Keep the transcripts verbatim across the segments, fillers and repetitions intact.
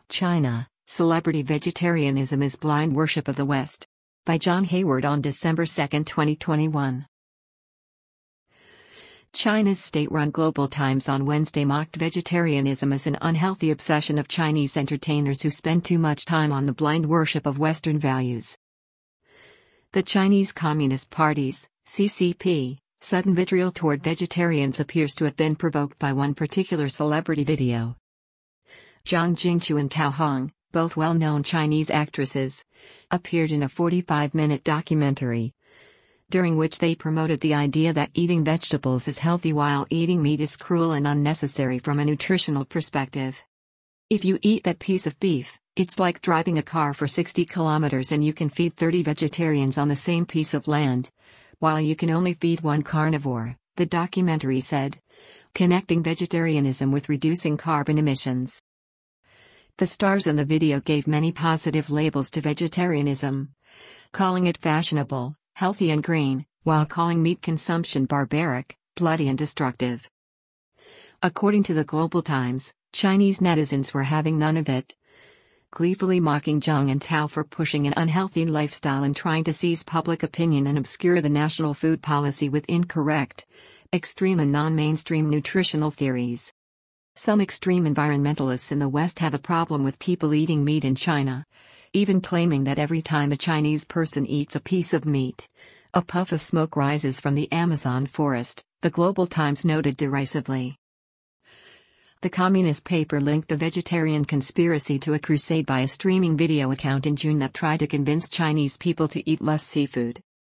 China, Celebrity Vegetarianism is Blind Worship of the West. By John Hayward on December second, twenty twenty-one. China's state-run Global Times on Wednesday mocked vegetarianism as an unhealthy obsession of Chinese entertainers who spend too much time on the blind worship of Western values. The Chinese Communist Party's, C C P, sudden vitriol toward vegetarians appears to have been provoked by one particular celebrity video. Zhang Jingqiu and Tao Hong, both well-known Chinese actresses, appeared in a forty-five minute documentary, during which they promoted the idea that eating vegetables is healthy while eating meat is cruel and unnecessary from a nutritional perspective. If you eat that piece of beef, it's like driving a car for sixty kilometers and you can feed thirty vegetarians on the same piece of land, while you can only feed one carnivore, the documentary said, connecting vegetarianism with reducing carbon emissions. The stars in the video gave many positive labels to vegetarianism, calling it fashionable, healthy and green, while calling meat consumption barbaric, bloody and destructive. According to the Global Times, Chinese netizens were having none of it, gleefully mocking Zhang and Tao for pushing an unhealthy lifestyle and trying to seize public opinion and obscure the national food policy with incorrect, extreme and non-mainstream nutritional theories. Some extreme environmentalists in the West have a problem with people eating meat in China, even claiming that every time a Chinese person eats a piece of meat, a puff of smoke rises from the Amazon forest, the Global Times noted derisively. The communist paper linked the vegetarian conspiracy to a crusade by a streaming video account in June that tried to convince Chinese people to eat less seafood.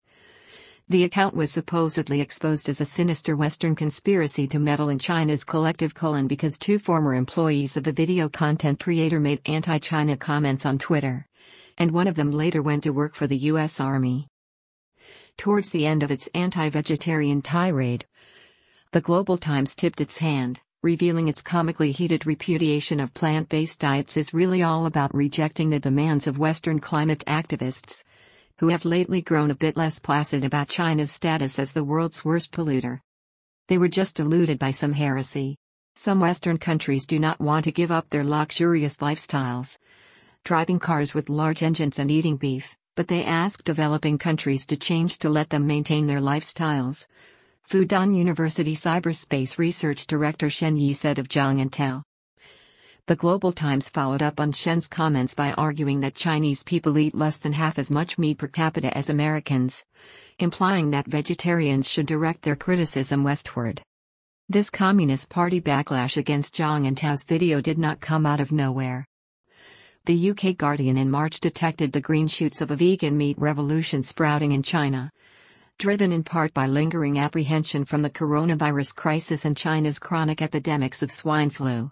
The account was supposedly exposed as a sinister Western conspiracy to meddle in China's collective colon because two former employees of the video content creator made anti-China comments on Twitter, and one of them later went to work for the U S Army. Towards the end of its anti-vegetarian tirade, the Global Times tipped its hand, revealing its comically heated repudiation of plant-based diets is really all about rejecting the demands of Western climate activists, who have lately grown a bit less placid about China's status as the world's worst polluter. They were just deluded by some heresy. Some Western countries do not want to give up their luxurious lifestyles, driving cars with large engines and eating beef, but they ask developing countries to change to let them maintain their lifestyles, Fudan University cyberspace research director Shen Yi said of Zhang and Tao. The Global Times followed up on Shen's comments by arguing that Chinese people eat less than half as much meat per capita as Americans, implying that vegetarians should direct their criticism westward. This Communist Party backlash against Zhang and Tao's video did not come out of nowhere. The U K Guardian in March detected the green shoots of a vegan meat revolution sprouting in China, driven in part by lingering apprehension from the coronavirus crisis and China's chronic epidemics of swine flu.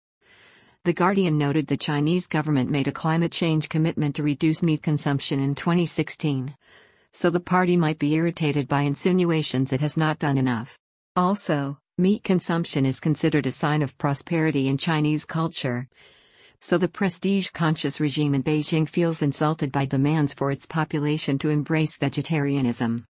The Guardian noted the Chinese government made a climate change commitment to reduce meat consumption in twenty sixteen, so the party might be irritated by insinuations it has not done enough. Also, meat consumption is considered a sign of prosperity in Chinese culture, so the prestige-conscious regime in Beijing feels insulted by demands for its population to embrace vegetarianism.